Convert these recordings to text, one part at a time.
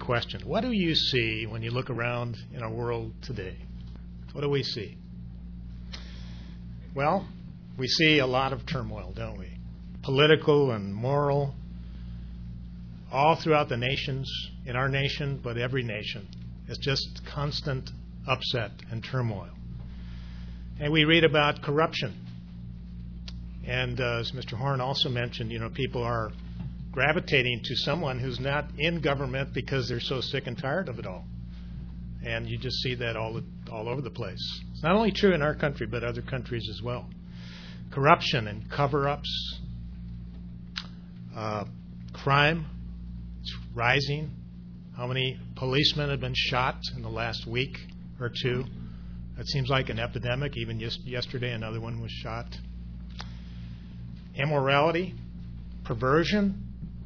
question. What do you see when you look around in our world today? What do we see? Well, we see a lot of turmoil, don't we? Political and moral, all throughout the nations, in our nation, but every nation. It's just constant upset and turmoil. And we read about corruption. And as Mr. Horn also mentioned, people are gravitating to someone who's not in government because they're so sick and tired of it all. And you just see that all over the place. It's not only true in our country, but other countries as well. Corruption and cover-ups, crime, it's rising. How many policemen have been shot in the last week or two? It seems like an epidemic. Even yesterday, another one was shot. Immorality, perversion.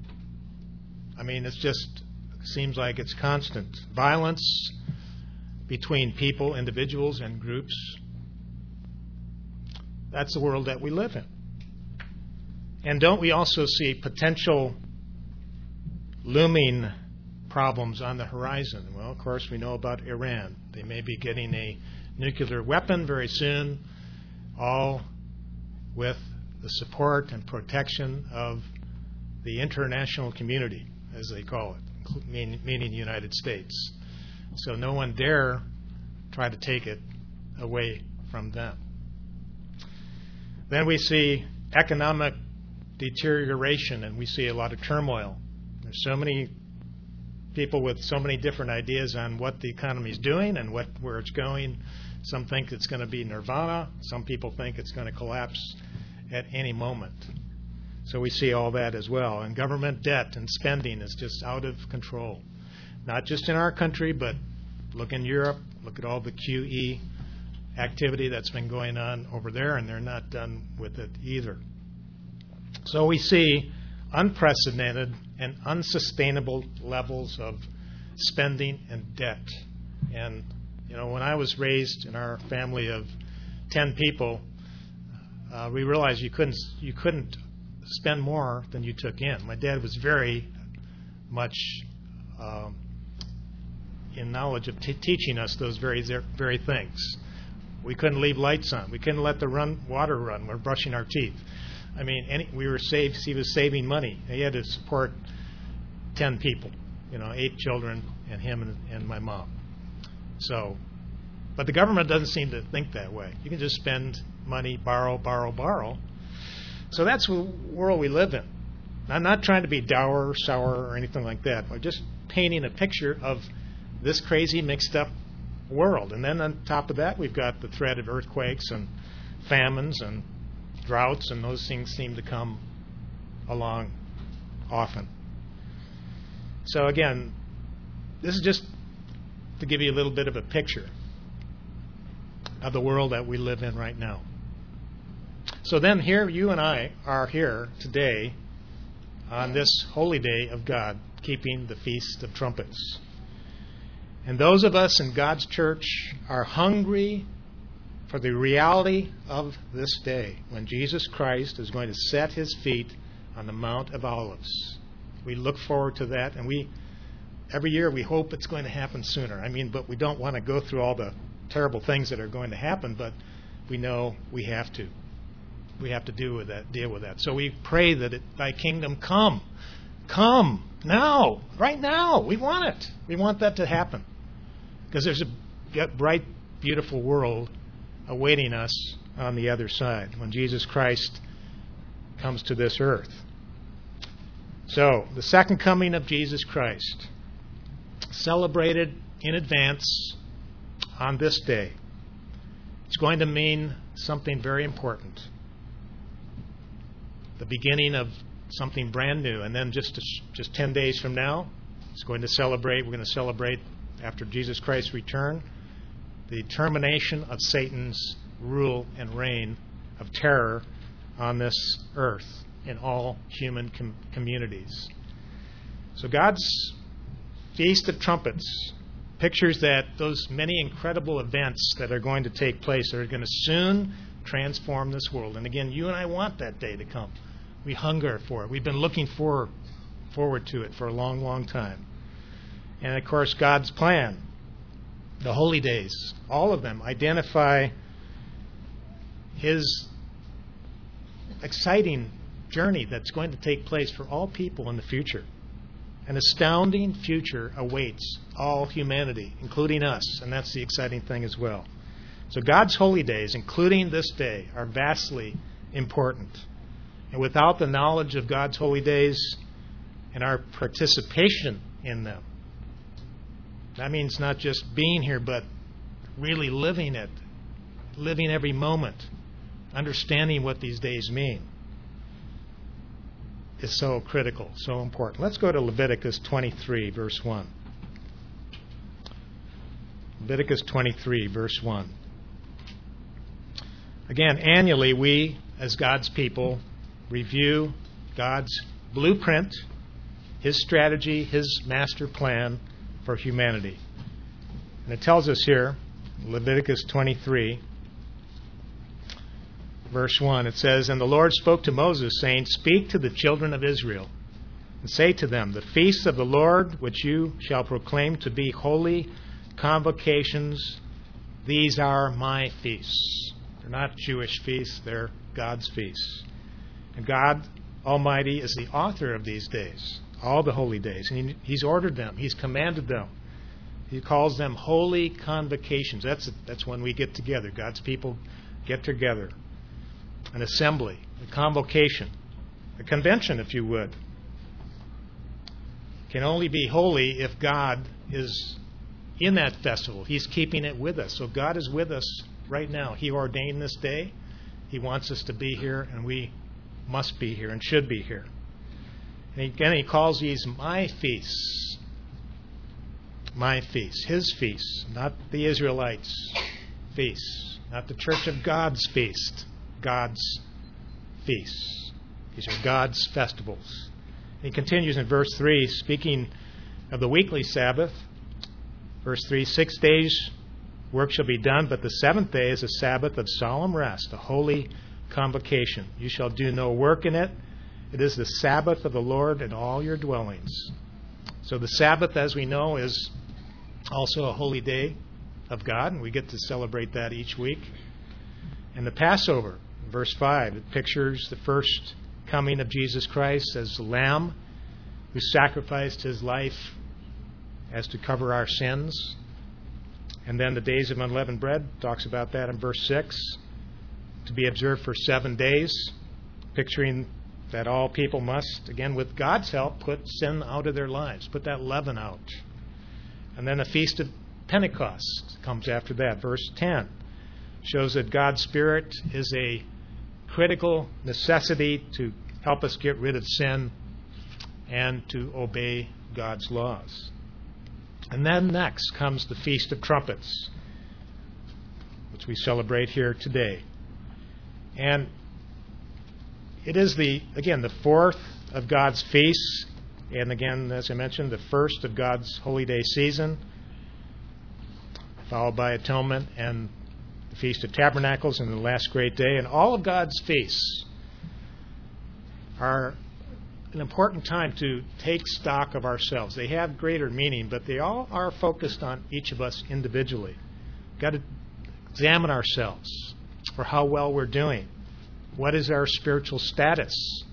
It just seems like it's constant. Violence between people, individuals, and groups. That's the world that we live in. And don't we also see potential looming problems on the horizon? Well, of course, we know about Iran. They may be getting a nuclear weapon very soon, all with the support and protection of the international community, as they call it, meaning the United States. So no one dare try to take it away from them. Then we see economic deterioration, and we see a lot of turmoil. There's so many people with so many different ideas on what the economy is doing and where it's going. Some think it's going to be nirvana. Some people think it's going to collapse at any moment. So we see all that as well. And government debt and spending is just out of control. Not just in our country, but look in Europe. Look at all the QE activity that's been going on over there, and they're not done with it either. So we see unprecedented and unsustainable levels of spending and debt. And, when I was raised in our family of 10 people, we realized you couldn't spend more than you took in. My dad was very much in knowledge of teaching us those very things. We couldn't leave lights on. We couldn't let the water run. We're brushing our teeth. He was saving money. He had to support 10 people, 8 children and him and my mom. But the government doesn't seem to think that way. You can just spend money, borrow. So that's the world we live in. I'm not trying to be dour or sour or anything like that. We're just painting a picture of this crazy mixed up world. And then on top of that, we've got the threat of earthquakes and famines and droughts, and those things seem to come along often. So again, this is just to give you a little bit of a picture of the world that we live in right now. So then here, you and I are here today on this holy day of God, keeping the Feast of Trumpets. And those of us in God's church are hungry for the reality of this day when Jesus Christ is going to set his feet on the Mount of Olives. We look forward to that, and every year we hope it's going to happen sooner. But we don't want to go through all the terrible things that are going to happen, but we know we have to. We have to deal with that. So we pray that thy kingdom come now, right now. We want it. We want that to happen. Because there's a bright, beautiful world awaiting us on the other side when Jesus Christ comes to this earth. So, the second coming of Jesus Christ, celebrated in advance on this day. It's going to mean something very important. The beginning of something brand new. And then just 10 days from now, we're going to celebrate after Jesus Christ's return, the termination of Satan's rule and reign of terror on this earth in all human communities. So God's Feast of Trumpets pictures that those many incredible events that are going to take place are going to soon transform this world. And again, you and I want that day to come. We hunger for it. We've been looking forward to it for a long, long time. And, of course, God's plan, the holy days, all of them identify His exciting journey that's going to take place for all people in the future. An astounding future awaits all humanity, including us, and that's the exciting thing as well. So God's holy days, including this day, are vastly important. And without the knowledge of God's holy days and our participation in them, that means not just being here, but really living it, living every moment, understanding what these days mean, is so critical, so important. Let's go to Leviticus 23, verse 1. Leviticus 23, verse 1. Again, annually we, as God's people, review God's blueprint, His strategy, His master plan for humanity. And it tells us here, Leviticus 23, verse 1, it says, "And the Lord spoke to Moses, saying, Speak to the children of Israel, and say to them, The feasts of the Lord, which you shall proclaim to be holy convocations, these are my feasts." They're not Jewish feasts, they're God's feasts. And God Almighty is the author of these days, all the holy days. And He's ordered them. He's commanded them. He calls them holy convocations. That's when we get together. God's people get together. An assembly, a convocation, a convention, if you would, can only be holy if God is in that festival. He's keeping it with us. So God is with us right now. He ordained this day. He wants us to be here, and we must be here and should be here. And again, He calls these my feasts. My feasts. His feasts, not the Israelites' feasts, not the Church of God's feast. God's feasts. These are God's festivals. He continues in verse 3, speaking of the weekly Sabbath. Verse 3, 6 days work shall be done, but the seventh day is a Sabbath of solemn rest, a holy convocation. You shall do no work in it. It is the Sabbath of the Lord in all your dwellings. So the Sabbath, as we know, is also a holy day of God, and we get to celebrate that each week. And the Passover, verse 5, it pictures the first coming of Jesus Christ as the Lamb who sacrificed His life as to cover our sins. And then the days of unleavened bread talks about that in verse 6, to be observed for 7 days, picturing that all people must, again with God's help, put sin out of their lives, put that leaven out. And then the Feast of Pentecost comes after that. Verse 10 shows that God's Spirit is a critical necessity to help us get rid of sin and to obey God's laws. And then next comes the Feast of Trumpets, which we celebrate here today. And it is the fourth of God's feasts, and again, as I mentioned, the first of God's holy day season, followed by Atonement and the Feast of Tabernacles and the last great day. And all of God's feasts are an important time to take stock of ourselves. They have greater meaning, but they all are focused on each of us individually. We've got to examine ourselves for how well we're doing. What is our spiritual status?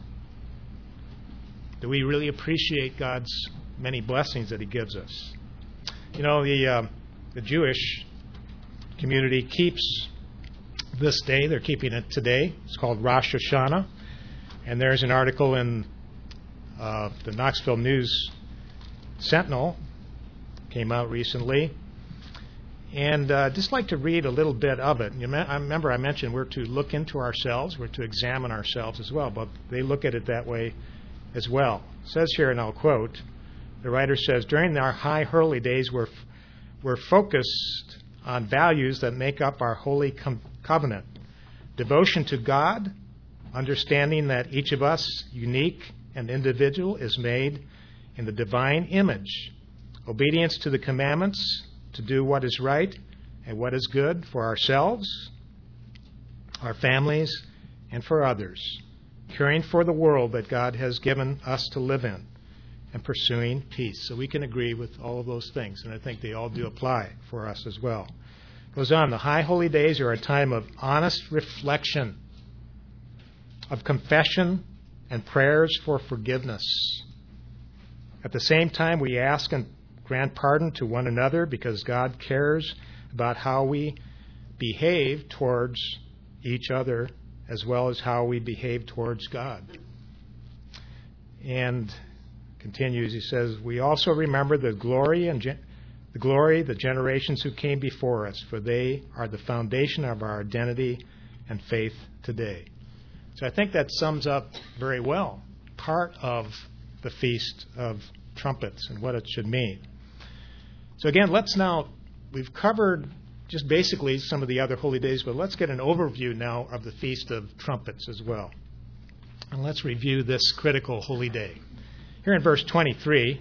Do we really appreciate God's many blessings that He gives us? You know, the Jewish community keeps this day. They're keeping it today. It's called Rosh Hashanah. And there's an article in the Knoxville News Sentinel, came out recently. And I'd just like to read a little bit of it. I remember I mentioned we're to look into ourselves, we're to examine ourselves as well, but they look at it that way as well. It says here, and I'll quote, the writer says, during our high holy days, we're focused on values that make up our holy covenant. Devotion to God, understanding that each of us, unique and individual, is made in the divine image. Obedience to the commandments, to do what is right and what is good for ourselves, our families, and for others. Caring for the world that God has given us to live in. and pursuing peace. So we can agree with all of those things, and I think they all do apply for us as well. It goes on, the high holy days are a time of honest reflection, of confession and prayers for forgiveness. At the same time, we ask and grant pardon to one another because God cares about how we behave towards each other as well as how we behave towards God. And continues, he says, we also remember the glory, the generations who came before us, for they are the foundation of our identity and faith today. So I think that sums up very well part of the Feast of Trumpets and what it should mean. So again, we've covered just basically some of the other holy days, but let's get an overview now of the Feast of Trumpets as well. And let's review this critical holy day. Here in verse 23,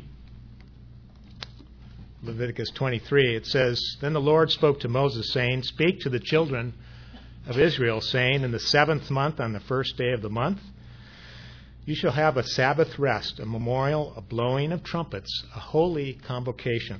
Leviticus 23, it says, Then the Lord spoke to Moses, saying, Speak to the children of Israel, saying, In the 7th month, on the first day of the month, you shall have a Sabbath rest, a memorial, a blowing of trumpets, a holy convocation.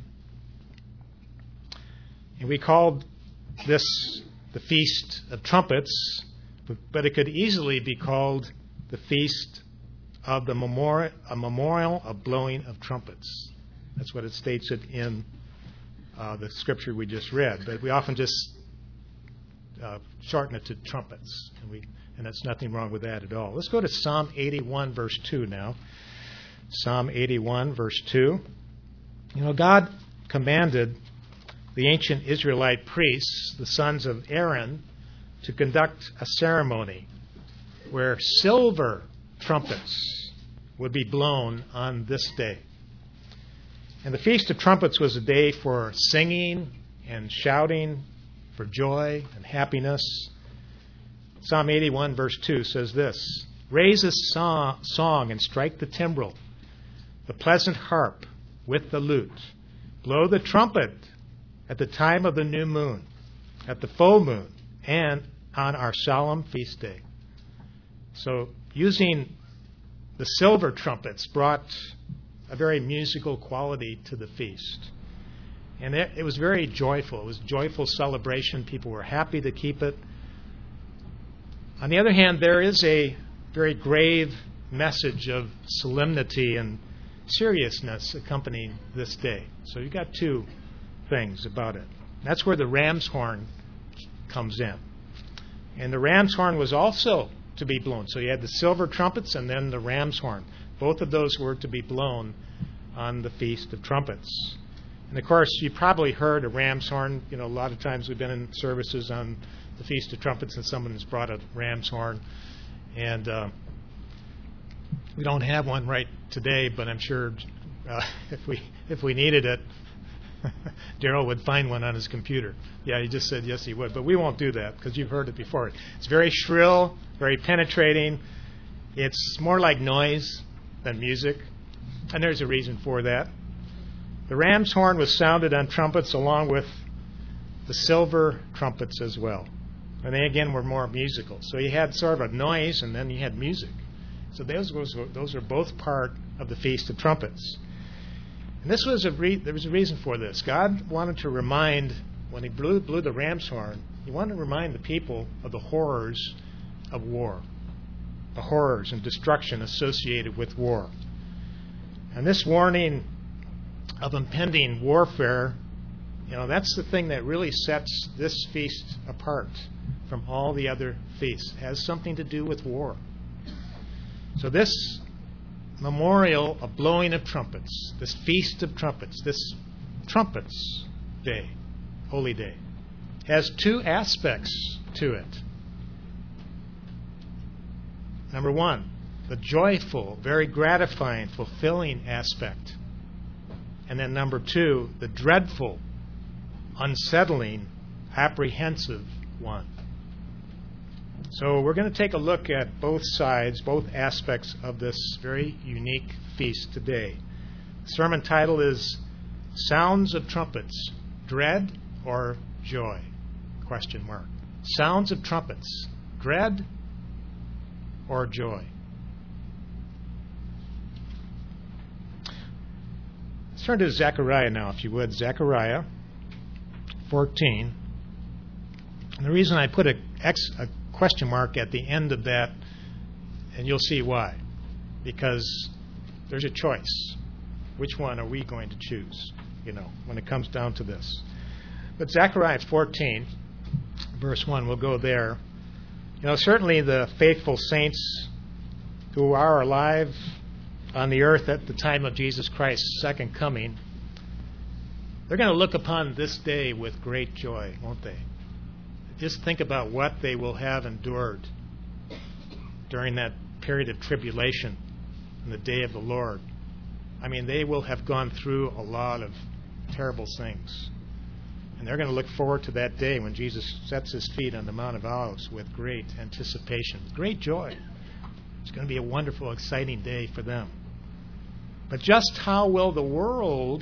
And we called this the Feast of Trumpets, but it could easily be called the Feast of the memorial of blowing of trumpets. That's what it states it in the scripture we just read. But we often just shorten it to trumpets, and that's nothing wrong with that at all. Let's go to Psalm 81, verse 2 now. Psalm 81, verse 2. God commanded the ancient Israelite priests, the sons of Aaron, to conduct a ceremony where silver trumpets would be blown on this day. And the Feast of Trumpets was a day for singing and shouting, for joy and happiness. Psalm 81, verse 2 says this, Raise a song and strike the timbrel, the pleasant harp with the lute. Blow the trumpet at the time of the new moon, at the full moon, and on our solemn feast day. So using the silver trumpets brought a very musical quality to the feast. And it was very joyful. It was a joyful celebration. People were happy to keep it. On the other hand, there is a very grave message of solemnity and seriousness accompanying this day. So you've got two things about it. That's where the ram's horn comes in. And the ram's horn was also to be blown. So you had the silver trumpets and then the ram's horn. Both of those were to be blown on the Feast of Trumpets. And of course, you probably heard a ram's horn. A lot of times we've been in services on the Feast of Trumpets and someone has brought a ram's horn. And we don't have one right today, but I'm sure if we needed it, Daryl would find one on his computer. Yeah, he just said yes, he would. But we won't do that because you've heard it before. It's very shrill, very penetrating. It's more like noise than music, and there's a reason for that. The ram's horn was sounded on trumpets along with the silver trumpets as well. And they, again, were more musical. So you had sort of a noise, and then you had music. So those are both part of the Feast of Trumpets. And there was a reason for this. God wanted to remind, when he blew the ram's horn, he wanted to remind the people of the horrors of war, the horrors and destruction associated with war. And this warning of impending warfare, that's the thing that really sets this feast apart from all the other feasts. It has something to do with war. So this memorial of blowing of trumpets, this Feast of Trumpets, this Trumpets Day, Holy Day, has two aspects to it. Number one, the joyful, very gratifying, fulfilling aspect. And then number two, the dreadful, unsettling, apprehensive one. So we're going to take a look at both sides, both aspects of this very unique feast today. The sermon title is Sounds of Trumpets, Dread or Joy? ? Sounds of trumpets, dread or joy? turn to Zechariah now, if you would. Zechariah 14. And the reason I put a question mark at the end of that, and you'll see why, because there's a choice. Which one are we going to choose, when it comes down to this? But Zechariah 14, verse 1, we'll go there. Certainly the faithful saints who are alive on the earth at the time of Jesus Christ's second coming, they're going to look upon this day with great joy, won't they? Just think about what they will have endured during that period of tribulation in the day of the Lord. I mean, they will have gone through a lot of terrible things. And they're going to look forward to that day when Jesus sets his feet on the Mount of Olives with great anticipation, great joy. It's going to be a wonderful, exciting day for them. But just how will the world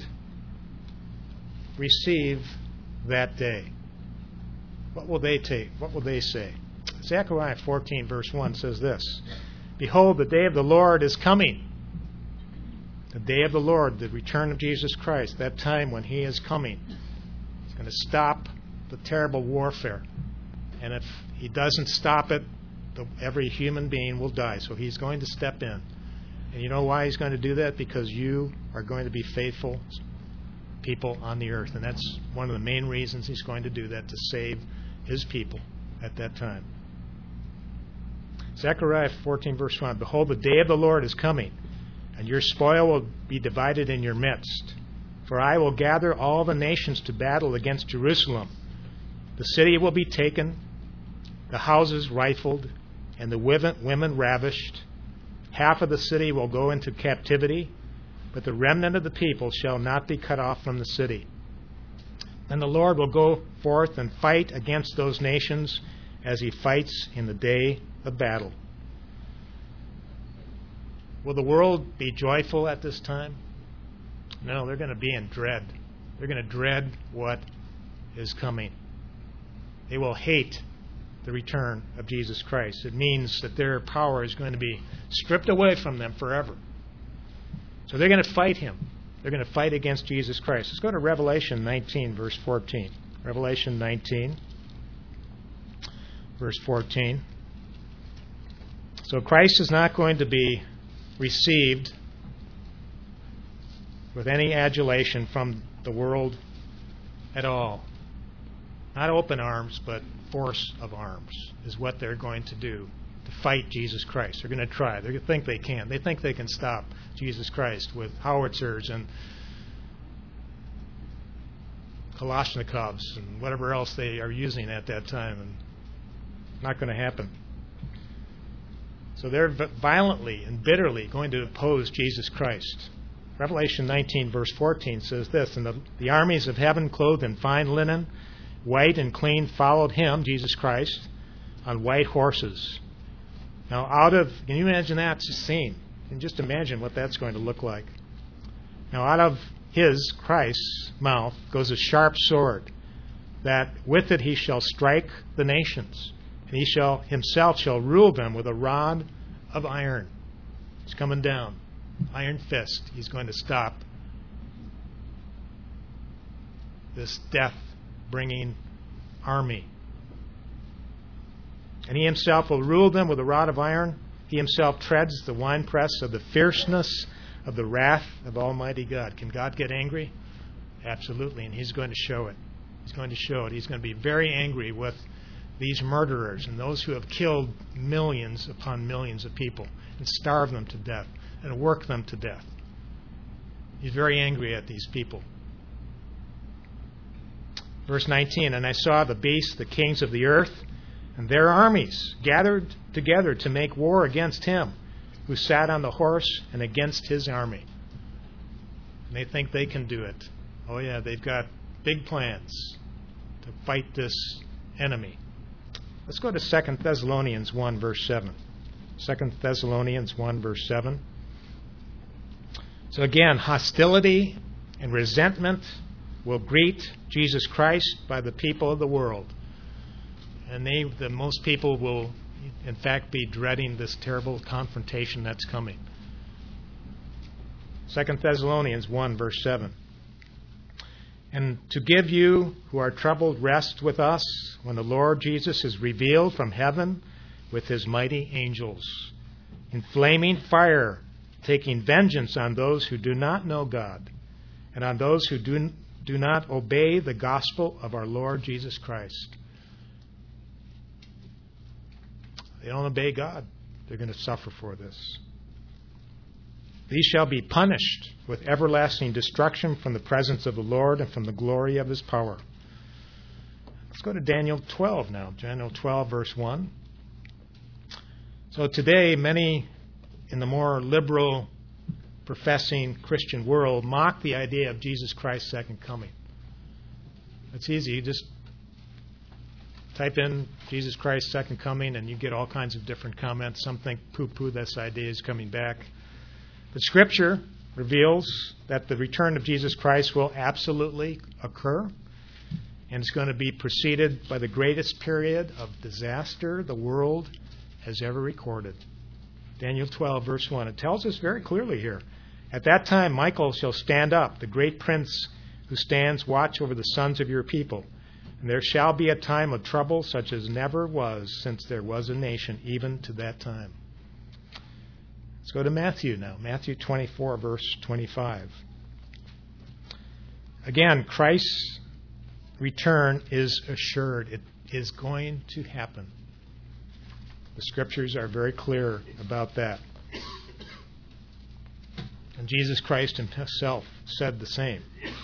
receive that day? What will they take? What will they say? Zechariah 14, verse 1 says this: Behold, the day of the Lord is coming. The day of the Lord, the return of Jesus Christ, that time when he is coming. He's going to stop the terrible warfare. And if he doesn't stop it, every human being will die. So he's going to step in. And you know why he's going to do that? Because you are going to be faithful people on the earth. And that's one of the main reasons he's going to do that, to save his people at that time. Zechariah 14, verse 1, Behold, the day of the Lord is coming, and your spoil will be divided in your midst. For I will gather all the nations to battle against Jerusalem. The city will be taken, the houses rifled, and the women ravished. Half of the city will go into captivity, but the remnant of the people shall not be cut off from the city. And the Lord will go forth and fight against those nations as he fights in the day of battle. Will the world be joyful at this time? No, they're going to be in dread. They're going to dread what is coming. They will hate the return of Jesus Christ. It means that their power is going to be stripped away from them forever. So they're going to fight him. They're going to fight against Jesus Christ. Let's go to Revelation 19, verse 14. Revelation 19, verse 14. So Christ is not going to be received with any adulation from the world at all. Not open arms, but force of arms is what they're going to do to fight Jesus Christ. They're going to try. They think they can. They think they can stop Jesus Christ with howitzers and Kalashnikovs and whatever else they are using at that time. And not going to happen. So they're violently and bitterly going to oppose Jesus Christ. Revelation 19, verse 14 says this: And the armies of heaven, clothed in fine linen, white and clean, followed him, Jesus Christ, on white horses. Now, can you imagine that scene? You can just imagine what that's going to look like. Now, out of his, Christ's, mouth goes a sharp sword, that with it he shall strike the nations, and he himself shall rule them with a rod of iron. He's coming down. Iron fist. He's going to stop this death-bringing army. And he himself will rule them with a rod of iron. He himself treads the winepress of the fierceness of the wrath of Almighty God. Can God get angry? Absolutely, and he's going to show it. He's going to show it. He's going to be very angry with these murderers and those who have killed millions upon millions of people and starved them to death and worked them to death. He's very angry at these people. Verse 19, And I saw the beasts, the kings of the earth, and their armies gathered together to make war against him who sat on the horse and against his army. And they think they can do it. Oh yeah, they've got big plans to fight this enemy. Let's go to 2 Thessalonians 1, verse 7. 2 Thessalonians 1, verse 7. So again, hostility and resentment will greet Jesus Christ by the people of the world. And most people will, in fact, be dreading this terrible confrontation that's coming. 2 Thessalonians 1, verse 7. and to give you who are troubled rest with us when the Lord Jesus is revealed from heaven with his mighty angels, in flaming fire, taking vengeance on those who do not know God and on those who do not obey the gospel of our Lord Jesus Christ. They don't obey God. They're going to suffer for this. These shall be punished with everlasting destruction from the presence of the Lord and from the glory of his power. Let's go to Daniel 12 now. Daniel 12, verse 1. So today, many in the more liberal, professing Christian world mock the idea of Jesus Christ's second coming. It's easy. You just type in Jesus Christ's second coming and you get all kinds of different comments. Some think poo-poo, this idea is coming back. But Scripture reveals that the return of Jesus Christ will absolutely occur, and it's going to be preceded by the greatest period of disaster the world has ever recorded. Daniel 12, verse 1. It tells us very clearly here. At that time Michael shall stand up, the great prince who stands watch over the sons of your people. And there shall be a time of trouble such as never was since there was a nation, even to that time. Let's go to Matthew now. Matthew 24, verse 25. Again, Christ's return is assured. It is going to happen. The Scriptures are very clear about that. And Jesus Christ himself said the same.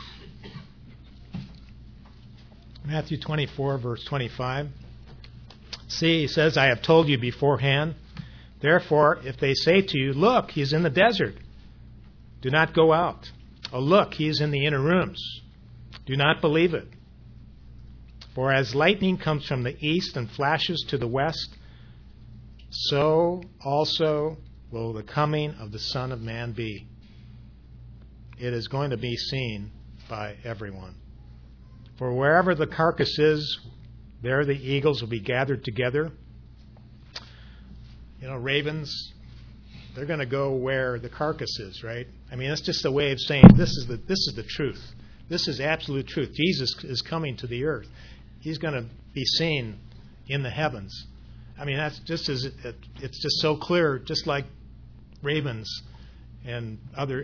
Matthew 24, verse 25. See, he says, I have told you beforehand. Therefore, if they say to you, look, he's in the desert, do not go out. Oh, look, he's in the inner rooms. Do not believe it. For as lightning comes from the east and flashes to the west, so also will the coming of the Son of Man be. It is going to be seen by everyone. For wherever the carcass is, there the eagles will be gathered together. You know, ravens, they're going to go where the carcass is, right? I mean, that's just a way of saying this is the truth. This is absolute truth. Jesus is coming to the earth. He's going to be seen in the heavens. I mean, that's just as it's just so clear, just like ravens and other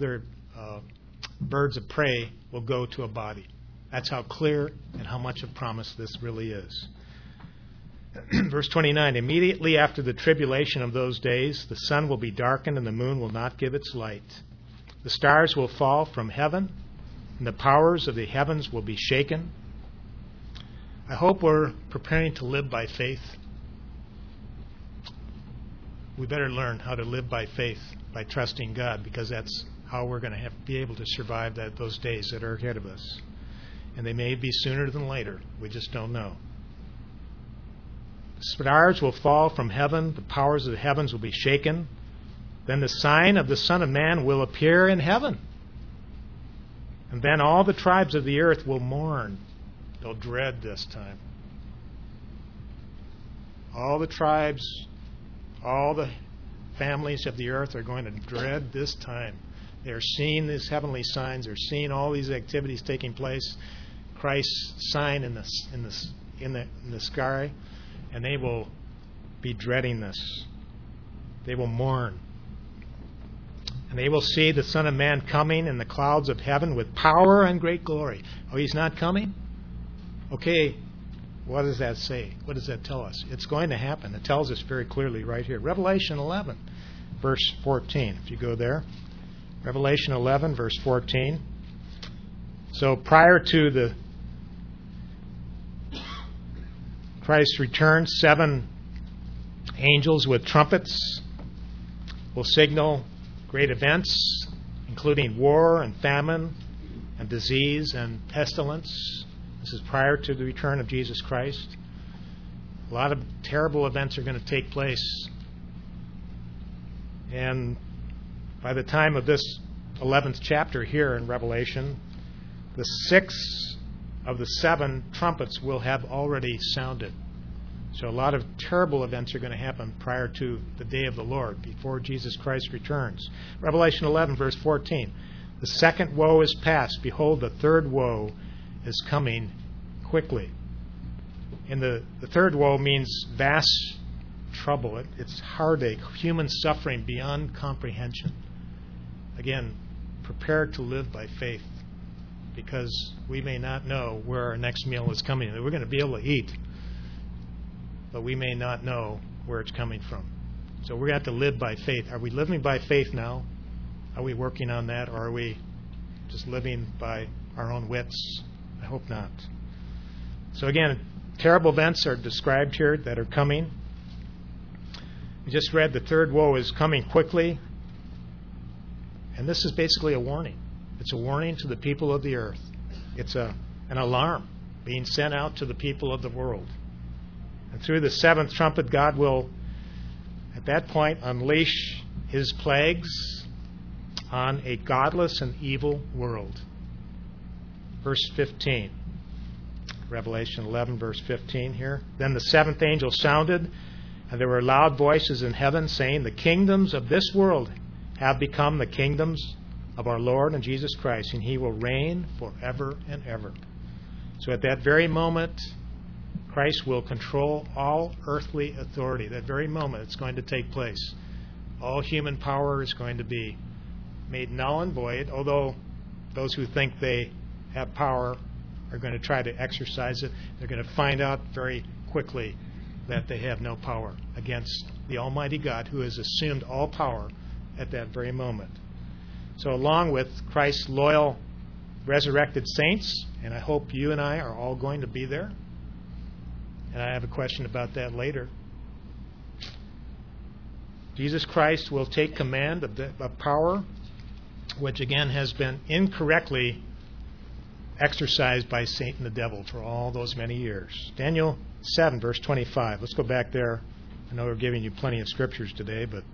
birds of prey will go to a body. That's how clear and how much of promise this really is. Verse 29, immediately after the tribulation of those days, the sun will be darkened and the moon will not give its light. The stars will fall from heaven and the powers of the heavens will be shaken. I hope we're preparing to live by faith. We better learn how to live by faith, by trusting God, because that's how we're going to be able to survive those days that are ahead of us. And they may be sooner than later. We just don't know. The stars will fall from heaven. The powers of the heavens will be shaken. Then the sign of the Son of Man will appear in heaven. And then all the tribes of the earth will mourn. They'll dread this time. All the tribes, all the families of the earth are going to dread this time. They're seeing these heavenly signs. They're seeing all these activities taking place. Christ's sign in the sky, and they will be dreading this. They will mourn. And they will see the Son of Man coming in the clouds of heaven with power and great glory. Oh, he's not coming? Okay, what does that say? What does that tell us? It's going to happen. It tells us very clearly right here. Revelation 11, verse 14. If you go there. Revelation 11, verse 14. So prior to the Christ's return, 7 angels with trumpets will signal great events, including war and famine and disease and pestilence. This is prior to the return of Jesus Christ. A lot of terrible events are going to take place. And by the time of this 11th chapter here in Revelation, the 6 of the 7 trumpets will have already sounded. So a lot of terrible events are going to happen prior to the day of the Lord, before Jesus Christ returns. Revelation 11, verse 14. The second woe is past. Behold, the third woe is coming quickly. And the third woe means vast trouble. It's heartache, human suffering beyond comprehension. Again, prepare to live by faith, because we may not know where our next meal is coming. We're going to be able to eat, but we may not know where it's coming from. So we're going to have to live by faith. Are we living by faith now? Are we working on that, or are we just living by our own wits? I hope not. So again, terrible events are described here that are coming. We just read the third woe is coming quickly. And this is basically a warning. It's a warning to the people of the earth. It's an alarm being sent out to the people of the world. And through the seventh trumpet, God will, at that point, unleash His plagues on a godless and evil world. Verse 15. Revelation 11, verse 15 here. Then the seventh angel sounded, and there were loud voices in heaven saying, the kingdoms of this world have become the kingdoms of our Lord and Jesus Christ, and He will reign forever and ever. So at that very moment, Christ will control all earthly authority. That very moment it's going to take place. All human power is going to be made null and void, although those who think they have power are going to try to exercise it. They're going to find out very quickly that they have no power against the Almighty God, who has assumed all power at that very moment. So along with Christ's loyal resurrected saints, and I hope you and I are all going to be there, and I have a question about that later, Jesus Christ will take command of power, which again has been incorrectly exercised by Satan the devil for all those many years. Daniel 7, verse 25. Let's go back there. I know we're giving you plenty of scriptures today, but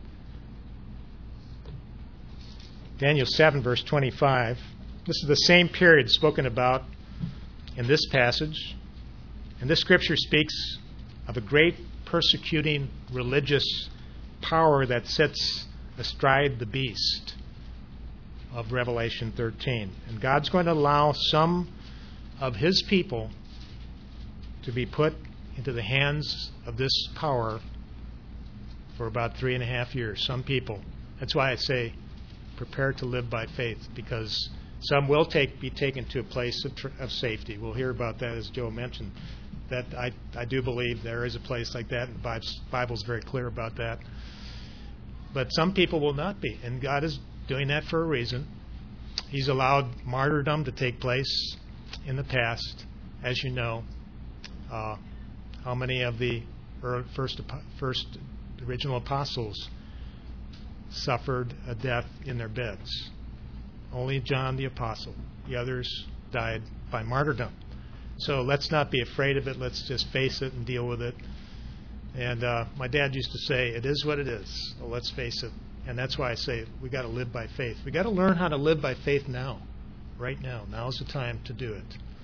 Daniel 7, verse 25. This is the same period spoken about in this passage. And this scripture speaks of a great persecuting religious power that sits astride the beast of Revelation 13. And God's going to allow some of His people to be put into the hands of this power for about 3.5 years. Some people. That's why I say prepare to live by faith, because some will be taken to a place of safety. We'll hear about that, as Joe mentioned. That I do believe there is a place like that, and the Bible's very clear about that. But some people will not be, and God is doing that for a reason. He's allowed martyrdom to take place in the past, as you know. How many of the first original apostles suffered a death in their beds? Only John the Apostle. The others died by martyrdom. So let's not be afraid of it. Let's just face it and deal with it. And my dad used to say, it is what it is. So let's face it. And that's why I say we got to live by faith. We got to learn how to live by faith now, right now. Now's the time to do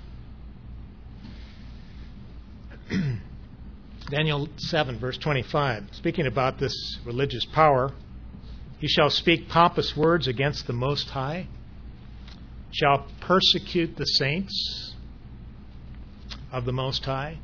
it. Daniel 7, verse 25. Speaking about this religious power, he shall speak pompous words against the Most High, shall persecute the saints of the Most High,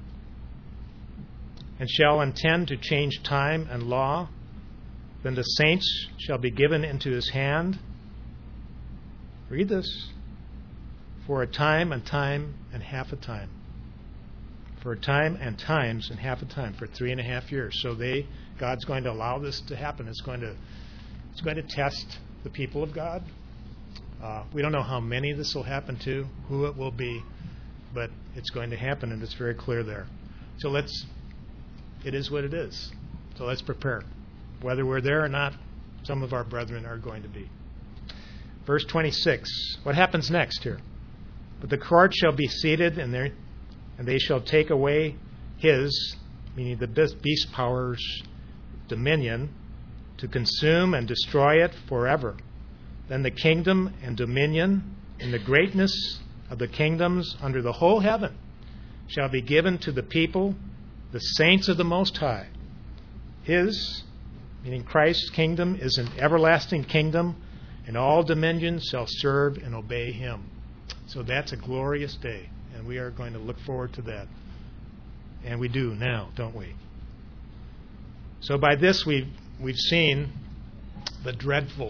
and shall intend to change time and law. Then the saints shall be given into his hand. Read this. For a time and half a time. For a time and times and half a time. For 3.5 years. So God's going to allow this to happen. It's going to test the people of God. We don't know how many this will happen to, who it will be, but it's going to happen, and it's very clear there. So it is what it is. So let's prepare. Whether we're there or not, some of our brethren are going to be. Verse 26. What happens next here? But the court shall be seated, and they shall take away his, meaning the beast power's, dominion, to consume and destroy it forever. Then the kingdom and dominion and the greatness of the kingdoms under the whole heaven shall be given to the people, the saints of the Most High. His, meaning Christ's kingdom, is an everlasting kingdom, and all dominions shall serve and obey him. So that's a glorious day, and we are going to look forward to that. And we do now, don't we? So by this we've seen the dreadful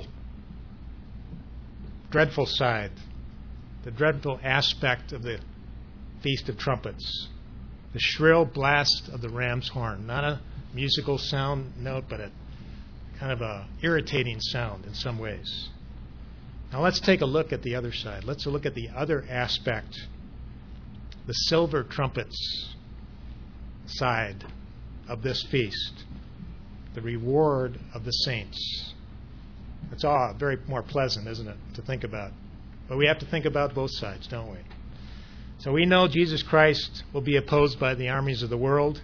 side, the dreadful aspect of the Feast of Trumpets, the shrill blast of the ram's horn. Not a musical sound note, but a kind of a irritating sound in some ways. Now let's take a look at the other side. Let's look at the other aspect, the silver trumpets side of this feast, the reward of the saints. It's all very more pleasant, isn't it, to think about? But we have to think about both sides, don't we? So we know Jesus Christ will be opposed by the armies of the world.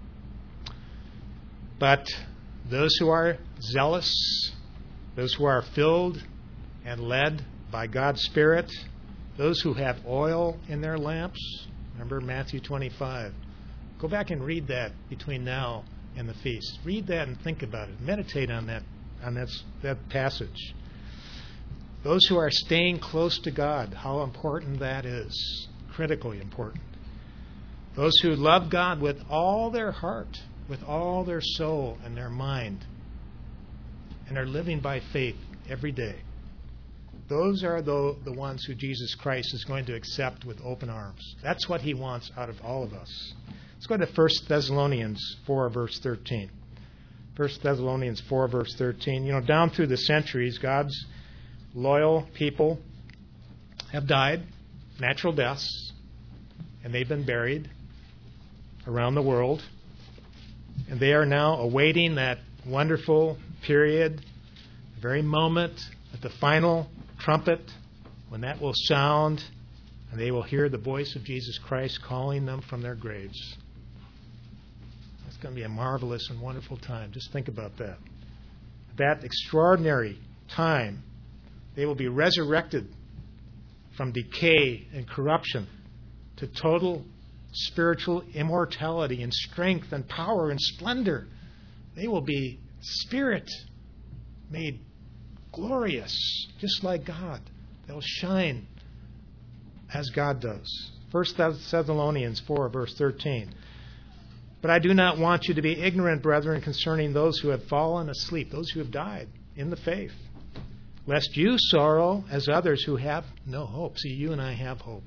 But those who are zealous, those who are filled and led by God's Spirit, those who have oil in their lamps, remember Matthew 25. Go back and read that between now and the feast. Read that and think about it. Meditate on that passage. Those who are staying close to God, how important that is. Critically important. Those who love God with all their heart, with all their soul and their mind, and are living by faith every day. Those are the ones who Jesus Christ is going to accept with open arms. That's what he wants out of all of us. Let's go to 1 Thessalonians 4, verse 13. 1 Thessalonians 4, verse 13. You know, down through the centuries, God's loyal people have died, natural deaths, and they've been buried around the world. And they are now awaiting that wonderful period, the very moment at the final trumpet, when that will sound, and they will hear the voice of Jesus Christ calling them from their graves. It's going to be a marvelous and wonderful time. Just think about that. That extraordinary time, they will be resurrected from decay and corruption to total spiritual immortality and strength and power and splendor. They will be spirit made glorious, just like God. They'll shine as God does. 1 Thessalonians 4, verse 13. But I do not want you to be ignorant, brethren, concerning those who have fallen asleep, those who have died in the faith, lest you sorrow as others who have no hope. See, you and I have hope.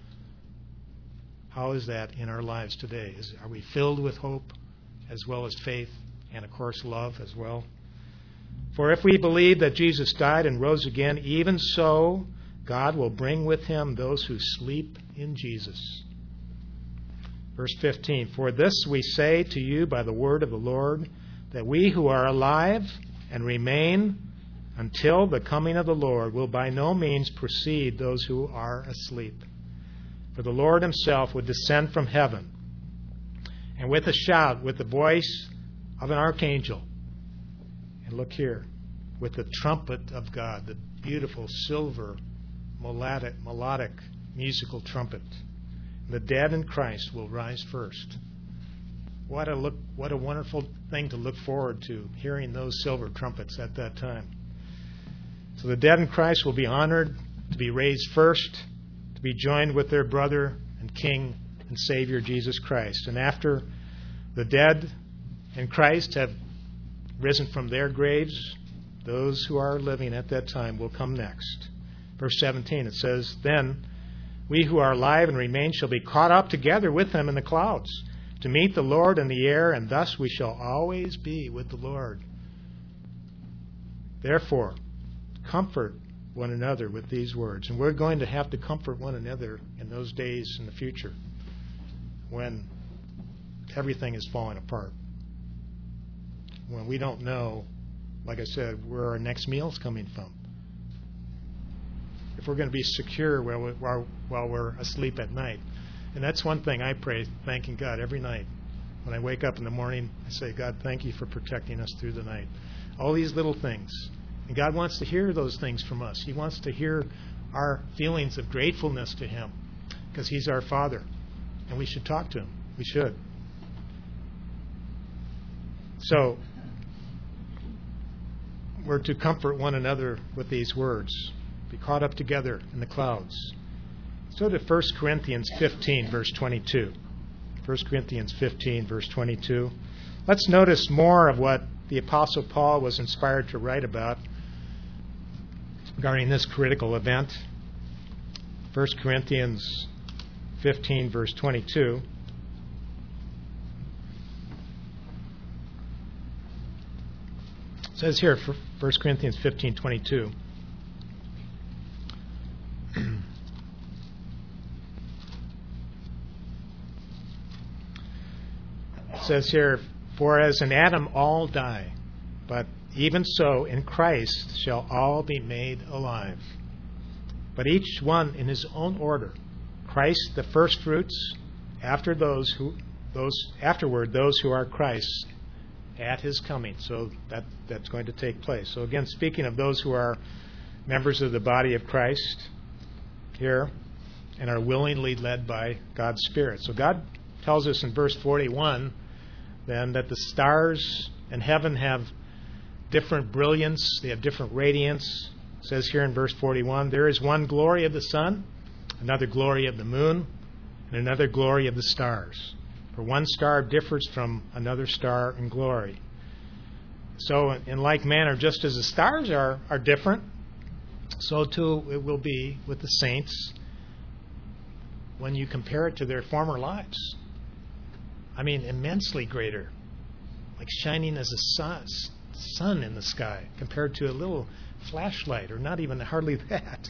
How is that in our lives today? Are we filled with hope as well as faith and, of course, love as well? For if we believe that Jesus died and rose again, even so God will bring with him those who sleep in Jesus. Verse 15, for this we say to you by the word of the Lord, that we who are alive and remain until the coming of the Lord will by no means precede those who are asleep. For the Lord himself would descend from heaven, and with a shout, with the voice of an archangel, and look here, with the trumpet of God, the beautiful silver melodic musical trumpet. The dead in Christ will rise first. What a wonderful thing to look forward to, hearing those silver trumpets at that time. So the dead in Christ will be honored to be raised first, to be joined with their brother and King and Savior Jesus Christ. And after the dead in Christ have risen from their graves, those who are living at that time will come next. Verse 17, it says, then we who are alive and remain shall be caught up together with them in the clouds to meet the Lord in the air, and thus we shall always be with the Lord. Therefore, comfort one another with these words. And we're going to have to comfort one another in those days in the future when everything is falling apart. When we don't know, like I said, where our next meal's coming from. If we're going to be secure while we're asleep at night. And that's one thing I pray, thanking God every night. When I wake up in the morning, I say, God, thank you for protecting us through the night. All these little things. And God wants to hear those things from us. He wants to hear our feelings of gratefulness to him because he's our Father. And we should talk to him. We should. So, we're to comfort one another with these words. Be caught up together in the clouds. So to 1 Corinthians 15, verse 22. 1 Corinthians 15, verse 22. Let's notice more of what the Apostle Paul was inspired to write about regarding this critical event. 1 Corinthians 15, verse 22. It says here, 1 Corinthians 15, 22. It says here, for as in Adam all die, but even so in Christ shall all be made alive. But each one in his own order. Christ the firstfruits, afterward those who are Christ's at his coming. So that's going to take place. So again, speaking of those who are members of the body of Christ here and are willingly led by God's Spirit. So God tells us in verse 41 then that the stars in heaven have different brilliance, they have different radiance. It says here in verse 41, there is one glory of the sun, another glory of the moon, and another glory of the stars. For one star differs from another star in glory. So in like manner, just as the stars are different, so too it will be with the saints when you compare it to their former lives. I mean, immensely greater, like shining as a sun in the sky compared to a little flashlight, or not even hardly that.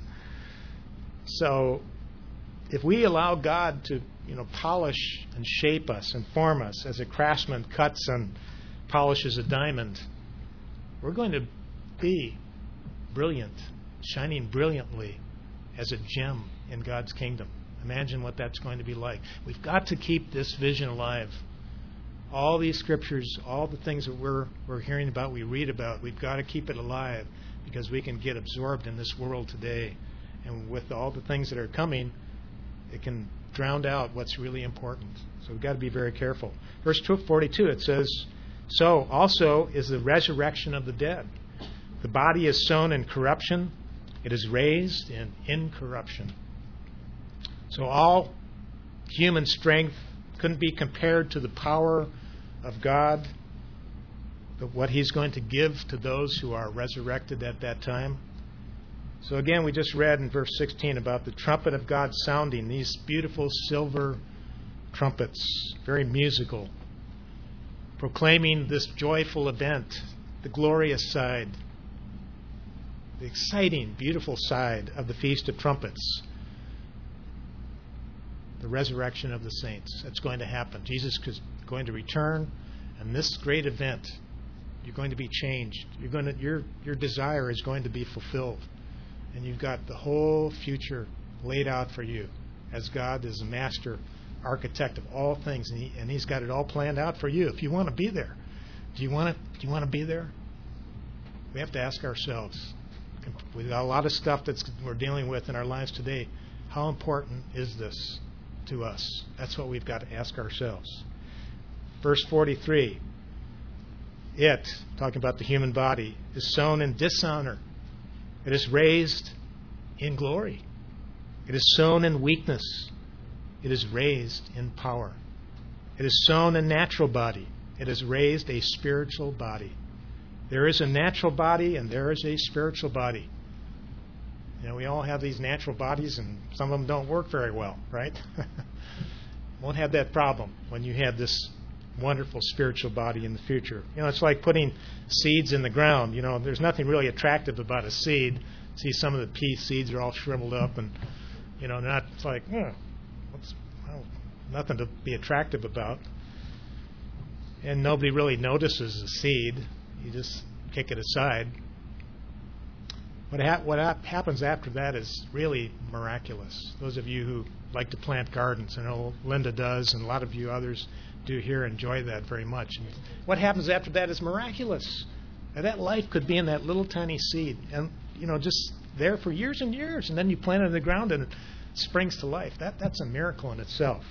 So if we allow God to polish and shape us and form us as a craftsman cuts and polishes a diamond, we're going to be brilliant, shining brilliantly as a gem in God's kingdom. Imagine what that's going to be like. We've got to keep this vision alive. All these scriptures, all the things that we're hearing about, we read about, we've got to keep it alive because we can get absorbed in this world today. And with all the things that are coming, it can drown out what's really important. So we've got to be very careful. Verse 42, it says, so also is the resurrection of the dead. The body is sown in corruption. It is raised in incorruption. So all human strength couldn't be compared to the power of God, what He's going to give to those who are resurrected at that time. So again, we just read in verse 16 about the trumpet of God sounding, these beautiful silver trumpets, very musical, proclaiming this joyful event, the glorious side, the exciting, beautiful side of the Feast of Trumpets. The resurrection of the saints. That's going to happen. Jesus is going to return, and this great event, you're going to be changed. Your desire is going to be fulfilled, and you've got the whole future laid out for you, as God is a master architect of all things, and He's got it all planned out for you. If you want to be there, do you want to be there? We have to ask ourselves. We've got a lot of stuff we're dealing with in our lives today. How important is this to us? That's what we've got to ask ourselves. Verse 43, it, talking about the human body, is sown in dishonor. It is raised in glory. It is sown in weakness. It is raised in power. It is sown a natural body. It is raised a spiritual body. There is a natural body and there is a spiritual body. We all have these natural bodies, and some of them don't work very well, right? Won't have that problem when you have this wonderful spiritual body in the future. It's like putting seeds in the ground. There's nothing really attractive about a seed. See, some of the pea seeds are all shriveled up, and not. It's like, nothing to be attractive about. And nobody really notices the seed. You just kick it aside. What happens after that is really miraculous. Those of you who like to plant gardens, I know Linda does, and a lot of you others do here enjoy that very much. And what happens after that is miraculous. Now, that life could be in that little tiny seed, and just there for years and years, and then you plant it in the ground and it springs to life. That's a miracle in itself.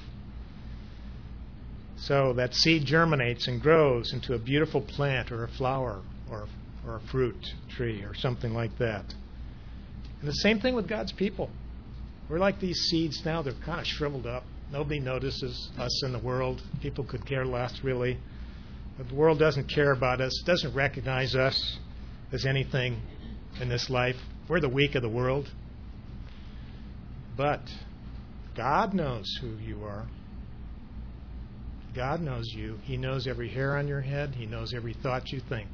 So that seed germinates and grows into a beautiful plant or a flower or or a fruit tree or something like that. And the same thing with God's people. We're like these seeds now. They're kind of shriveled up. Nobody notices us in the world. People could care less, really. But the world doesn't care about us, doesn't recognize us as anything in this life. We're the weak of the world. But God knows who you are. God knows you. He knows every hair on your head. He knows every thought you think.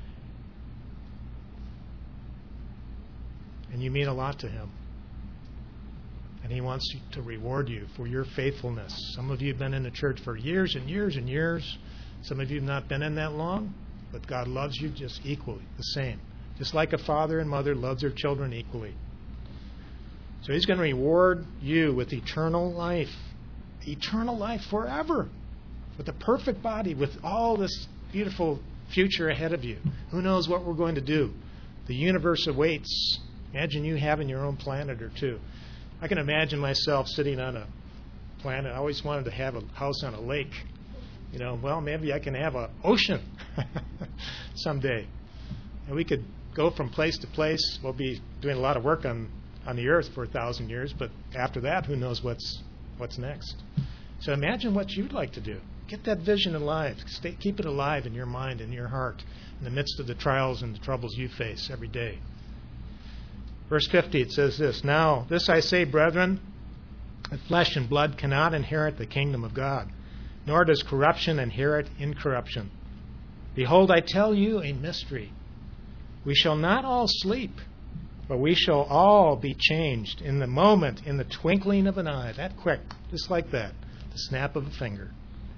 And you mean a lot to Him. And He wants to reward you for your faithfulness. Some of you have been in the church for years and years and years. Some of you have not been in that long. But God loves you just equally, the same. Just like a father and mother loves their children equally. So He's going to reward you with eternal life. Eternal life forever. With a perfect body, with all this beautiful future ahead of you. Who knows what we're going to do? The universe awaits. Imagine you having your own planet or two. I can imagine myself sitting on a planet. I always wanted to have a house on a lake. Well, maybe I can have an ocean someday. And we could go from place to place. We'll be doing a lot of work on the earth for 1,000 years, but after that, who knows what's next? So imagine what you'd like to do. Get that vision alive. Keep it alive in your mind and your heart in the midst of the trials and the troubles you face every day. Verse 50, it says this, "Now this I say, brethren, that flesh and blood cannot inherit the kingdom of God, nor does corruption inherit incorruption. Behold, I tell you a mystery. We shall not all sleep, but we shall all be changed in the moment, in the twinkling of an eye." That quick, just like that, the snap of a finger.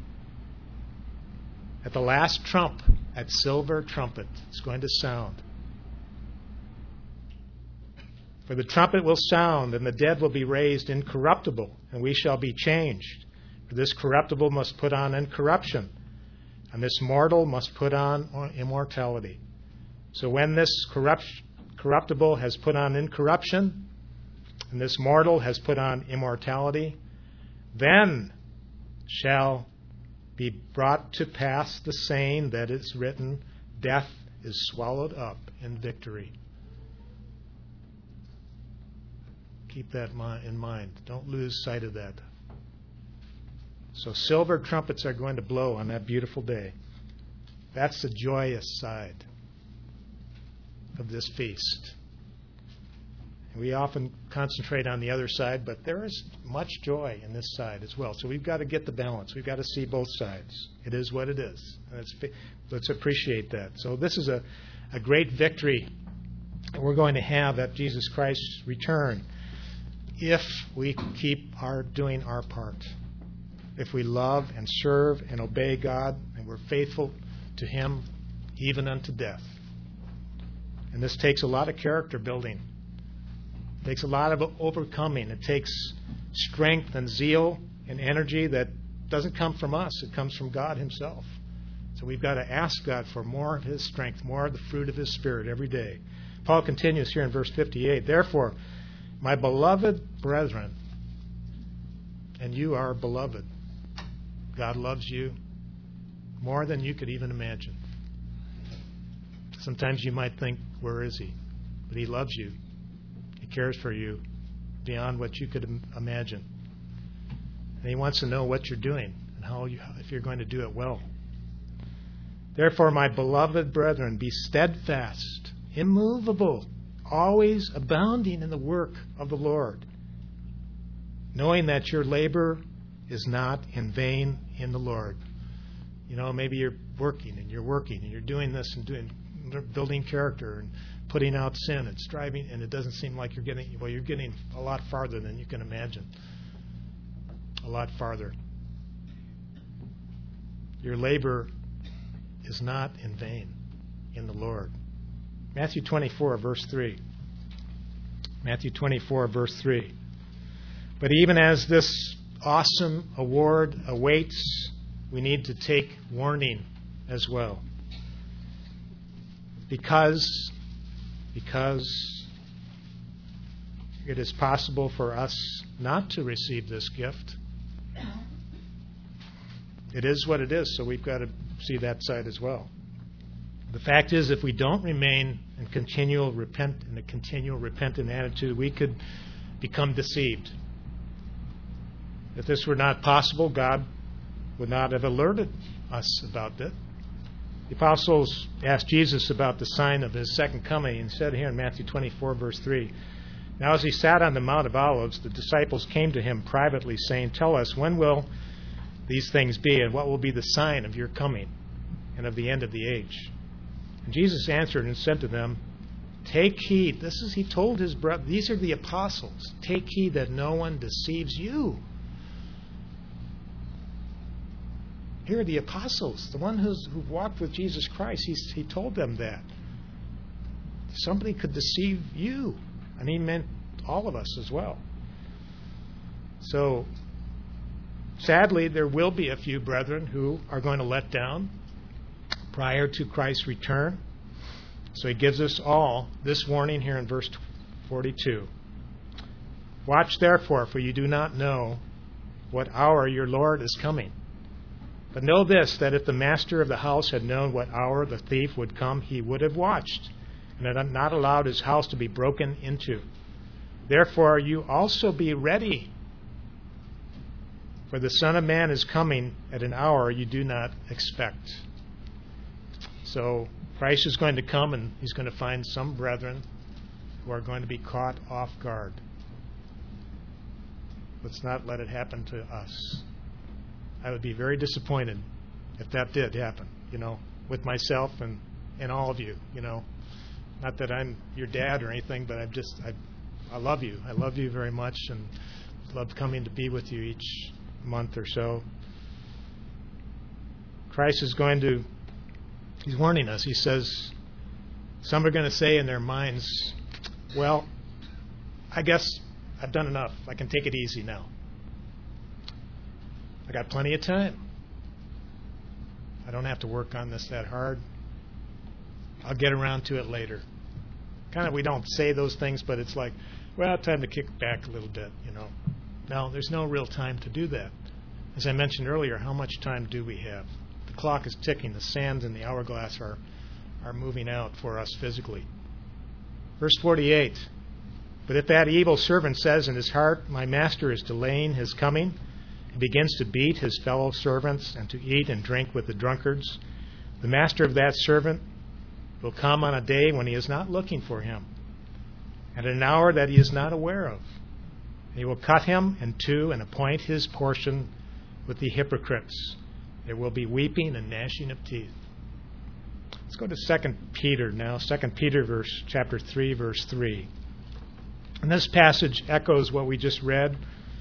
At the last trump, that silver trumpet is going to sound. For the trumpet will sound, and the dead will be raised incorruptible, and we shall be changed. For this corruptible must put on incorruption, and this mortal must put on immortality. So when this corruptible has put on incorruption, and this mortal has put on immortality, then shall be brought to pass the saying that is written, "Death is swallowed up in victory." Keep that in mind. Don't lose sight of that. So silver trumpets are going to blow on that beautiful day. That's the joyous side of this feast. And we often concentrate on the other side, but there is much joy in this side as well. So we've got to get the balance. We've got to see both sides. It is what it is. And let's appreciate that. So this is a great victory that we're going to have at Jesus Christ's return if we keep doing our part. If we love and serve and obey God and we're faithful to Him even unto death. And this takes a lot of character building. It takes a lot of overcoming. It takes strength and zeal and energy that doesn't come from us. It comes from God Himself. So we've got to ask God for more of His strength, more of the fruit of His Spirit every day. Paul continues here in verse 58. "Therefore, my beloved brethren," and you are beloved. God loves you more than you could even imagine. Sometimes you might think, where is He? But He loves you. He cares for you beyond what you could imagine. And He wants to know what you're doing and if you're going to do it well. "Therefore, my beloved brethren, be steadfast, immovable, always abounding in the work of the Lord, knowing that your labor is not in vain in the Lord." Maybe you're working and you're doing this and building character and putting out sin and striving, and it doesn't seem like you're getting a lot farther than you can imagine. A lot farther. Your labor is not in vain in the Lord. Matthew 24, verse 3. Matthew 24, verse 3. "But even as this awesome award awaits, we need to take warning as well. Because it is possible for us not to receive this gift. It is what it is, so we've got to see that side as well. The fact is, if we don't remain in a continual repentant attitude, we could become deceived. If this were not possible, God would not have alerted us about it. The apostles asked Jesus about the sign of his second coming and said here in Matthew 24, verse 3, "Now as he sat on the Mount of Olives, the disciples came to him privately, saying, 'Tell us, when will these things be, and what will be the sign of your coming and of the end of the age?' And Jesus answered and said to them, 'Take heed.'" He told his brother, these are the apostles, "Take heed that no one deceives you." Here are the apostles, the one who walked with Jesus Christ. He told them that. Somebody could deceive you. And he meant all of us as well. So, sadly, there will be a few brethren who are going to let down prior to Christ's return. So he gives us all this warning here in verse 42. "Watch therefore, for you do not know what hour your Lord is coming. But know this, that if the master of the house had known what hour the thief would come, he would have watched, and had not allowed his house to be broken into. Therefore you also be ready, for the Son of Man is coming at an hour you do not expect." So Christ is going to come, and he's going to find some brethren who are going to be caught off guard. Let's not let it happen to us. I would be very disappointed if that did happen, with myself and all of you, Not that I'm your dad or anything, but I love you. I love you very much and love coming to be with you each month or so. Christ is he's warning us. He says, some are going to say in their minds, "Well, I guess I've done enough. I can take it easy now. I got plenty of time. I don't have to work on this that hard. I'll get around to it later." We don't say those things, but it's like, well, time to kick back a little bit, No, there's no real time to do that. As I mentioned earlier, how much time do we have? The clock is ticking. The sands in the hourglass are moving out for us physically. Verse 48, "But if that evil servant says in his heart, 'My master is delaying his coming,' and begins to beat his fellow servants and to eat and drink with the drunkards, the master of that servant will come on a day when he is not looking for him, at an hour that he is not aware of. He will cut him in two and appoint his portion with the hypocrites. There will be weeping and gnashing of teeth." Let's go to 2 Peter now. 2 Peter chapter 3, verse 3. And this passage echoes what we just read.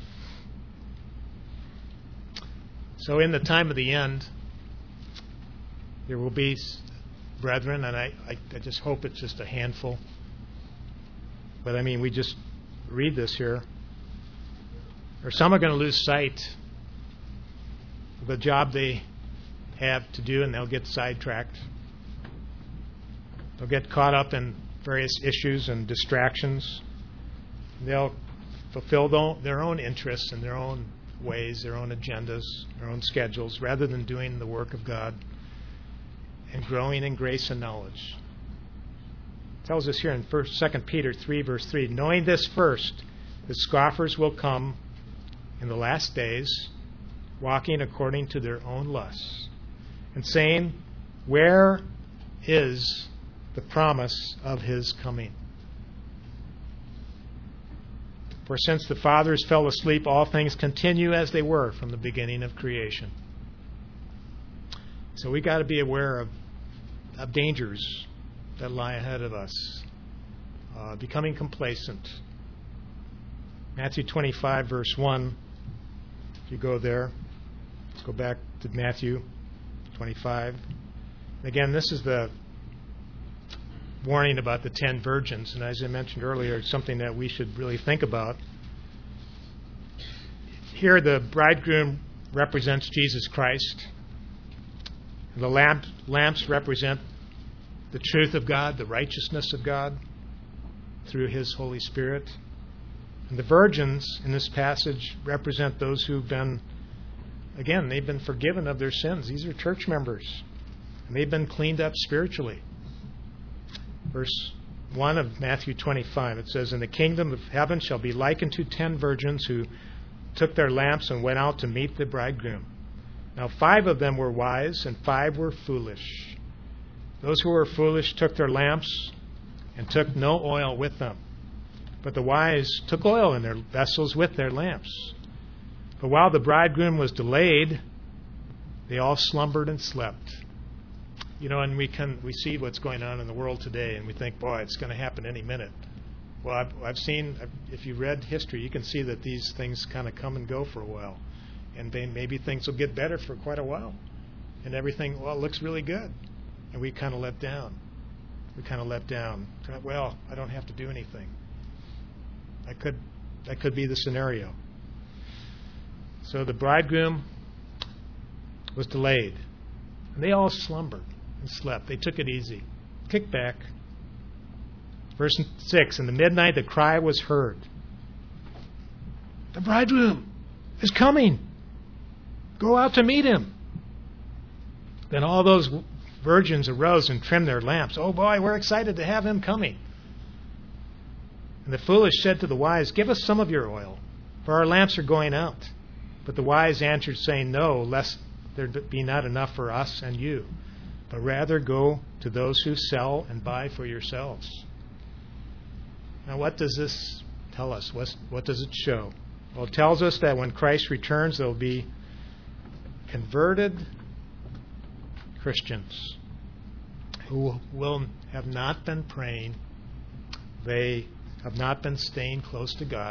So in the time of the end, there will be brethren, and I just hope it's just a handful. But we just read this here. Or some are going to lose sight of the job they have to do, and they'll get sidetracked. They'll get caught up in various issues and distractions. They'll fulfill their own interests and their own ways, their own agendas, their own schedules, rather than doing the work of God and growing in grace and knowledge. It tells us here in 2 Peter 3, verse 3, "Knowing this first, that scoffers will come in the last days, walking according to their own lusts, and saying, 'Where is the promise of his coming?' For since the fathers fell asleep, all things continue as they were from the beginning of creation." So we got to be aware of dangers that lie ahead of us. Becoming complacent. Matthew 25, verse 1. If you go there, let's go back to Matthew 25. Again, this is the warning about the 10 virgins. And as I mentioned earlier, it's something that we should really think about. Here, the bridegroom represents Jesus Christ. And the lamps represent the truth of God, the righteousness of God through His Holy Spirit. And the virgins in this passage represent those who've been, again, they've been forgiven of their sins. These are church members. And they've been cleaned up spiritually. Verse 1 of Matthew 25, it says, "And the kingdom of heaven shall be likened to 10 virgins who took their lamps and went out to meet the bridegroom. Now 5 of them were wise, and 5 were foolish. Those who were foolish took their lamps and took no oil with them. But the wise took oil in their vessels with their lamps. But while the bridegroom was delayed, they all slumbered and slept." You know, and we see what's going on in the world today, and we think, boy, it's going to happen any minute. Well, I've seen, if you read history, you can see that these things kind of come and go for a while. And then maybe things will get better for quite a while. And everything, well, looks really good. And we kind of let down. Well, I don't have to do anything. That could be the scenario. So the bridegroom was delayed. And they all slumbered and slept. They took it easy. Kick back. Verse 6, "In the midnight the cry was heard, 'The bridegroom is coming. Go out to meet him.' Then all those virgins arose and trimmed their lamps. 'Oh boy, we're excited to have him coming.' And the foolish said to the wise, 'Give us some of your oil, for our lamps are going out.' But the wise answered, saying, 'No, lest there be not enough for us and you, but rather go to those who sell and buy for yourselves.'" Now, what does this tell us? What does it show? Well, it tells us that when Christ returns, there will be converted Christians who will have not been praying. They have not been staying close to God.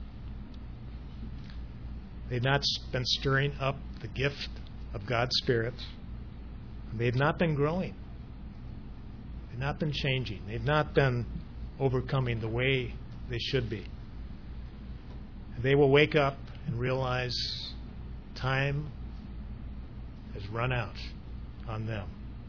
They've not been stirring up the gift of God's Spirit. They've not been growing. They've not been changing. They've not been overcoming the way they should be. They will wake up and realize time has run out on them.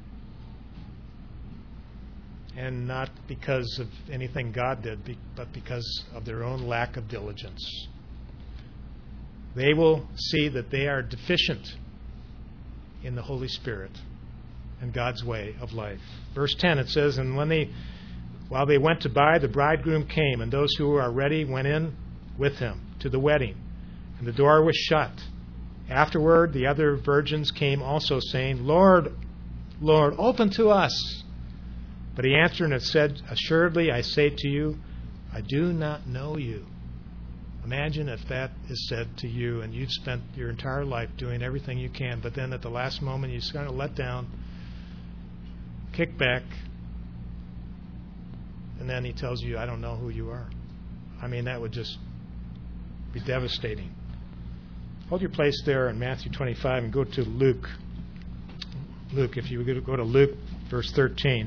And not because of anything God did, but because of their own lack of diligence. They will see that they are deficient in the Holy Spirit and God's way of life. Verse 10, it says, "And while they went to buy, the bridegroom came, and those who are ready went in with him to the wedding, and the door was shut. Afterward, the other virgins came also, saying, 'Lord, Lord, open to us.' But he answered and said, 'Assuredly, I say to you, I do not know you.'" Imagine if that is said to you and you've spent your entire life doing everything you can, but then at the last moment you just kind of let down, kick back, and then he tells you, "I don't know who you are." I mean, that would just be devastating. Hold your place there in Matthew 25 and go to Luke. Luke, if you would go to Luke, verse 13.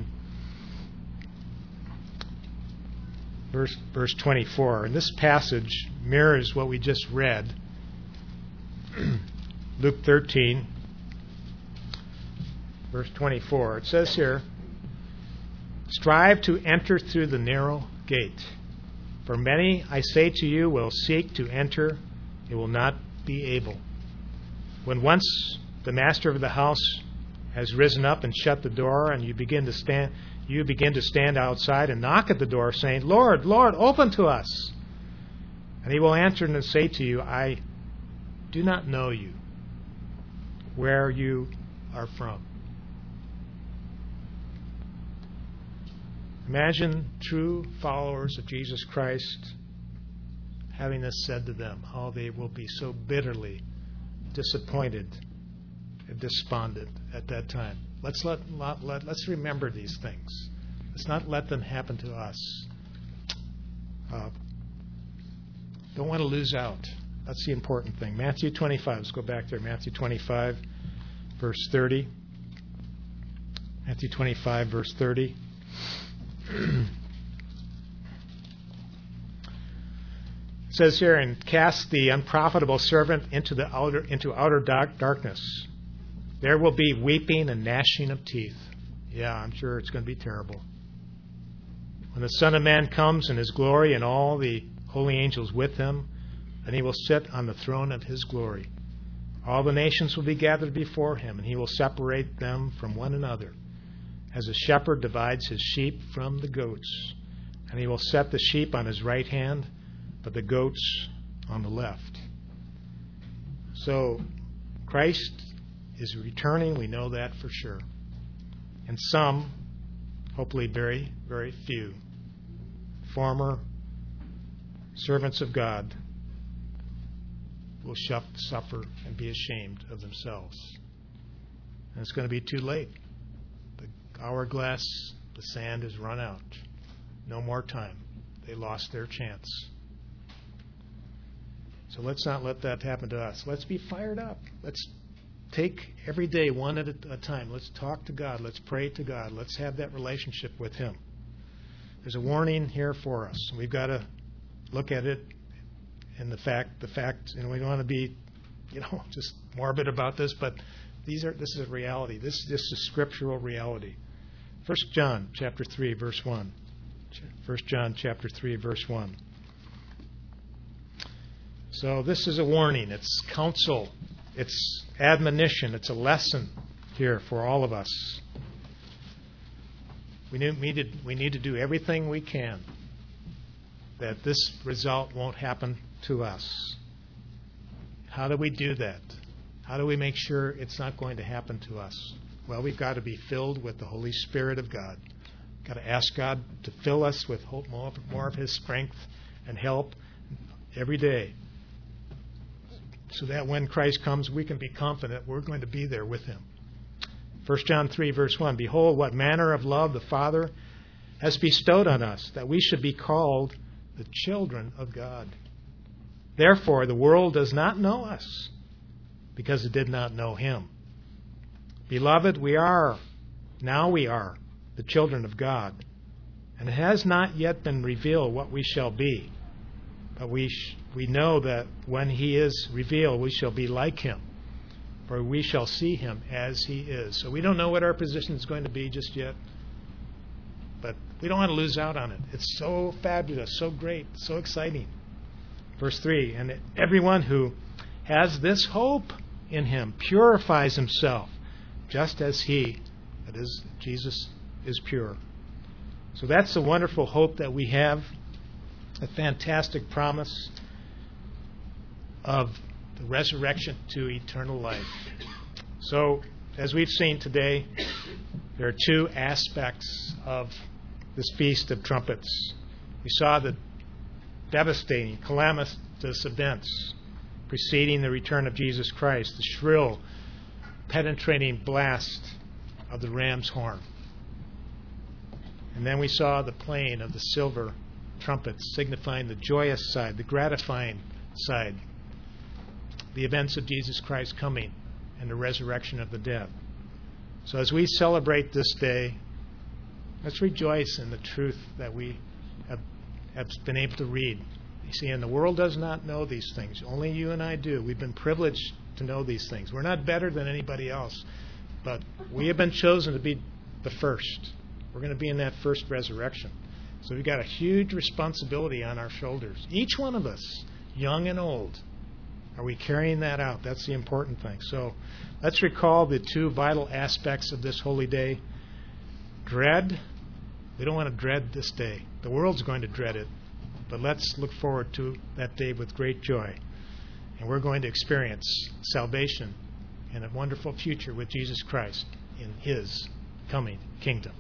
Verse 24. And this passage mirrors what we just read. Luke 13, verse 24. It says here, "Strive to enter through the narrow gate. For many, I say to you, will seek to enter, they will not be able. When once the master of the house has risen up and shut the door, and you begin to stand outside and knock at the door, saying, 'Lord, Lord, open to us.' And he will answer and say to you, 'I do not know you, where you are from.'" Imagine true followers of Jesus Christ having this said to them, how they will be so bitterly disappointed and despondent at that time. Let's remember these things. Let's not let them happen to us. Don't want to lose out. That's the important thing. Matthew 25. Let's go back there. Matthew 25, verse 30. Matthew 25, verse 30. It says here, "And cast the unprofitable servant into outer darkness. There will be weeping and gnashing of teeth." Yeah, I'm sure it's going to be terrible. "When the Son of Man comes in his glory and all the holy angels with him, then he will sit on the throne of his glory. All the nations will be gathered before him, and he will separate them from one another, as a shepherd divides his sheep from the goats. And he will set the sheep on his right hand, but the goats on the left. So Christ is returning. We know that for sure. And some, hopefully very, very few, former servants of God will suffer and be ashamed of themselves. And it's going to be too late. The hourglass, the sand has run out. No more time. They lost their chance. So let's not let that happen to us. Let's be fired up. Let's take every day one at a time. Let's talk to God. Let's pray to God. Let's have that relationship with him. There's a warning here for us. We've got to look at it in the fact, and we don't want to be, just morbid about this, but this is a reality. This is just a scriptural reality. 1 John chapter 3, verse 1. 1 John chapter 3, verse 1. So this is a warning. It's counsel. It's admonition. It's a lesson here for all of us. We need to do everything we can that this result won't happen to us. How do we do that? How do we make sure it's not going to happen to us? Well, we've got to be filled with the Holy Spirit of God. We've got to ask God to fill us with more of his strength and help every day, so that when Christ comes, we can be confident we're going to be there with him. 1 John 3, verse 1, Behold, what manner of love the Father has bestowed on us, that we should be called the children of God. Therefore, the world does not know us, because it did not know him. Beloved, we are the children of God, and it has not yet been revealed what we shall be. But we know that when he is revealed, we shall be like him, for we shall see him as he is. So we don't know what our position is going to be just yet, but we don't want to lose out on it. It's so fabulous, so great, so exciting. Verse 3, and everyone who has this hope in him purifies himself, just as he, that is, Jesus, is pure. So that's the wonderful hope that we have, a fantastic promise of the resurrection to eternal life. So, as we've seen today, there are two aspects of this Feast of Trumpets. We saw the devastating, calamitous events preceding the return of Jesus Christ, the shrill, penetrating blast of the ram's horn. And then we saw the playing of the silver trumpets, signifying the joyous side, the gratifying side, the events of Jesus Christ coming and the resurrection of the dead. So as we celebrate this day, let's rejoice in the truth that we have been able to read. You see, and the world does not know these things. Only you and I do. We've been privileged to know these things. We're not better than anybody else, but we have been chosen to be the first. We're going to be in that first resurrection. So we've got a huge responsibility on our shoulders. Each one of us, young and old, are we carrying that out? That's the important thing. So let's recall the two vital aspects of this holy day. Dread. We don't want to dread this day. The world's going to dread it. But let's look forward to that day with great joy. And we're going to experience salvation and a wonderful future with Jesus Christ in his coming kingdom.